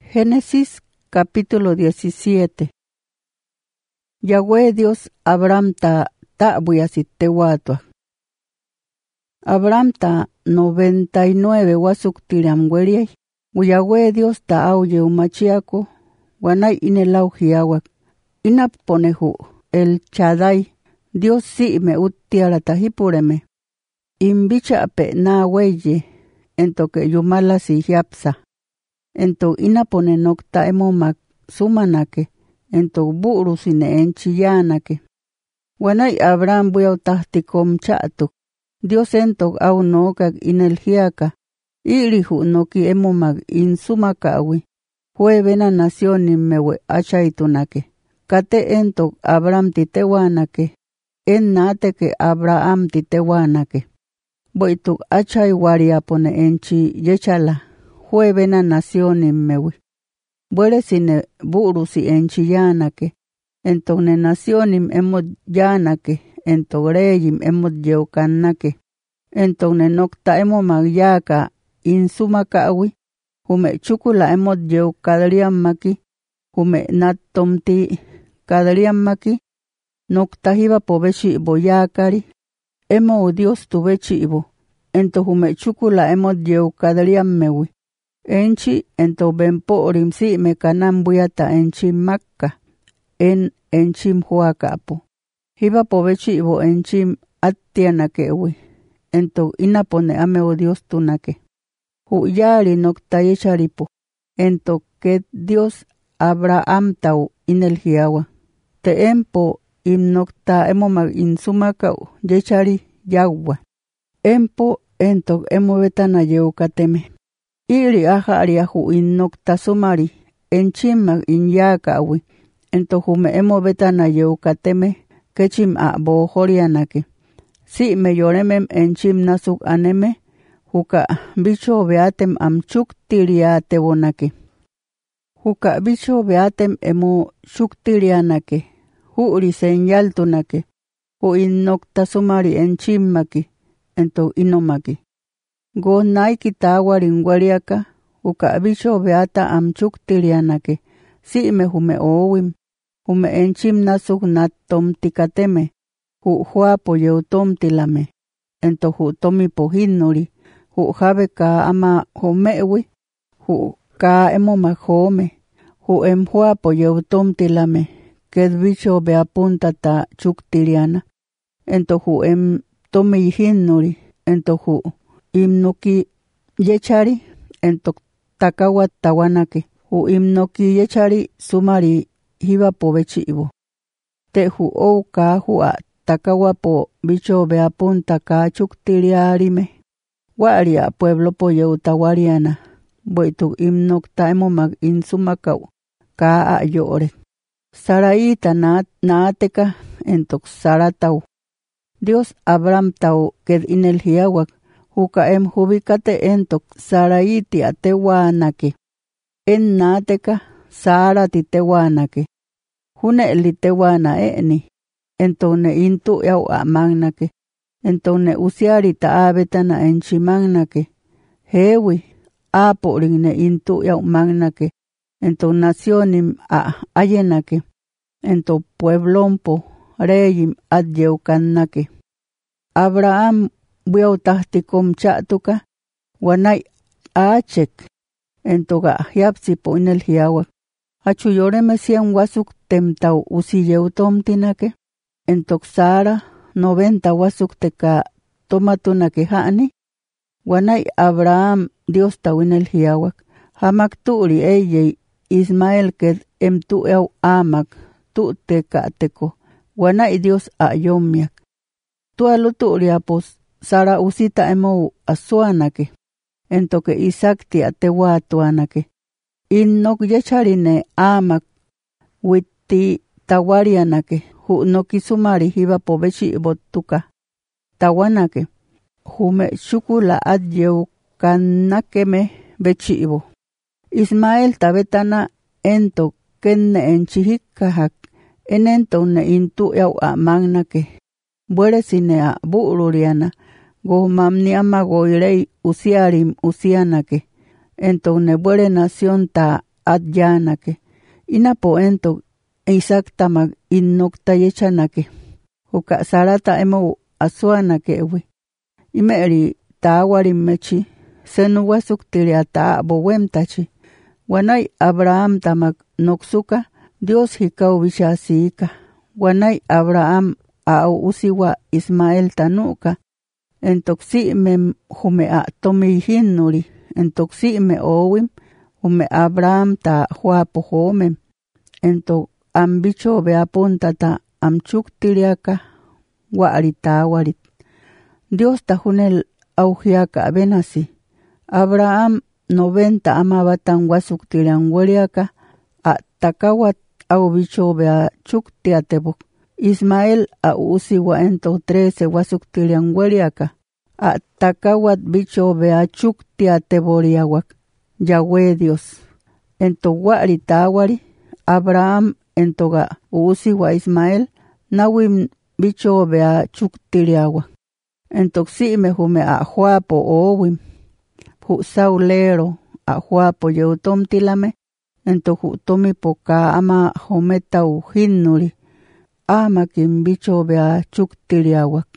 Génesis capítulo 17. Yahweh Dios Abraham ta buyasitehuatua. Abraham ta 99 wasuk tiramweliay. Yahweh Dios ta auye umachiaco. Wanay inelau hiawak. Inap ponehu el Chadai. Dios si me utiara tahipureme. Imbicha pe na weye. Entoke yumala si hiapsa. Ento inapone nokta emomak sumanake. Ento buru sine enchiyanake. Wanay Abraham buyau tahtikom chatuk. Dios entok au nokak inelhiaka. Irihu noki emomak insumakawi. Huevena nación mewe achaitunake. Kate entok Abraham titewanake. En nateke Abraham titewanake. Boituk achay wariapone enchi yechala. Huevena nación mewi. Buere sine buru si enchiyanake. Entone nación emot yanake. Entogreyim emot yeukanake. Entone nokta emo magyaka insumakawi. Hume chukula emot yeukadriamaki. Hume natomti kadriamaki. Nokta hiba pobechi boyakari. Emo Dios tubechi ibo. Ento hume chukula emot yeukadriammewi. Enchi ento benpo rimsi mekanam buyata enchim makka. Enchim huakapo. Hiba pobechi ibo enchim atianakewi. Ento inapone ameo Dios tunake. Huyari nokta yecharipo. Ento que Dios Abraham tau inelhiawa. Te empo nokta emomag insumakau yechari yagwa. Empo ento betana yeukateme. Iri ajariahu nokta sumari. Enchimag inyakawi. Ento hume betana yeukateme. Kechim bohorianake. Si me yoremem enchim nasuk aneme. Huka bicho beatem amchuk tiriate bonake. Huka bicho beatem emo shuktirianake. Huri señal tunake. Hu nokta sumari enchimmaki. Ento inomaki. Go naiki tawaringwariaka. Huka bicho beata amchuk tirianake. Si me hume owim. Hume enchim nasuk natom tikateme. Hu huapo yeutom tilame. Ento hu tomi pohinori. Hu habe ka ama homewi. Hu ka emo mahome. Hu huapo yeutom tilame. Ked bicho beapunta ta chuktiriana. Ento hu tomi hinori. Ento hu imnoki yechari. Ento takawa tawanake. Hu imnoki yechari sumari hiba pobechi ibo. Te hu ou ka hua takawa po bicho beapunta ka chuktiriarime. Waria pueblo po yeutawariana. Boitu imnokta emomag insumakau. Ka a yore. Saraita naateka entok saratau. Dios Abraham tau ked inelhiawak. Huka hubikate entok saraiti atewanake. En naateka sarati tewanake. Hune li tewana eni. Entone intu yau magnake. Entone usiari taabetana enchimagnake. Hewi. Apo ringne intu yau magnake. Ento nacionim ayenake. Ento pueblompo reyim adyeukanake. Abraham buyau tahtikom chatuka. Wanay achek. Ento ga hiapsipo inelhiawak. Hachu yoreme sian wasuk temtau usiyeutom tinake. Entok Sara 90 wasuk teka tomatunake haani. Wanay Abraham Dios tawinel hiawak. Hamak tuuri eye Ismael ked tu eu amak tu teka teko. Wanay Dios ayomiak. Tualu tuuri apos Sara usita emo asuanake. Entoke Isaac ti atewatuanake. Innok yecharine amak witti tawarianake. Hu noki sumari hiba pobechi botuka. Tawanake. Hume shukula adyeu kanakeme bechi ibo. Ismael tabetana ento kenne enchihikahak. Enento ne intu yau magnake. Buere sine a buururiana. Go mamni ama goirei usiarim usianake. Ento ne buere nación ta adyanake. Inapo ento Isaac tamag innokta yechanake. Huka sarata emo asuanake wi. Imeri tawari mechi. Senu wasuktiri ata bowemtachi. Wanay Abraham tamag noksuka. Dios hikau bishasika. Wanay Abraham au usiwa Ismael tanuka. Entoksi me hume a tomi hinuri. Entoksi me owim. Hume Abraham ta huapo homem. Entok ambicho be apunta ta amchuktiriaka. Warit warit. Dios ta hunel augiaka benasi. Abraham 90 amabatan wasuktirian wariaka. A takawat au bicho be a chuktiatebok. Ismael a usiwa ento 13 wasuktirian wariaka. A takawat bicho be a chuktiateboriawak. Yahweh Dios. Ento warit wari. Abraham entoga usiwa Ismael. Nawim bicho be a chuktiriawa. Entoksi me hume a huapo owim. Hu saulero a huapo yeutom tilame. Ento hu tomi poka ama hometa uhinuri. Ama kim bicho be a chuktiriawa.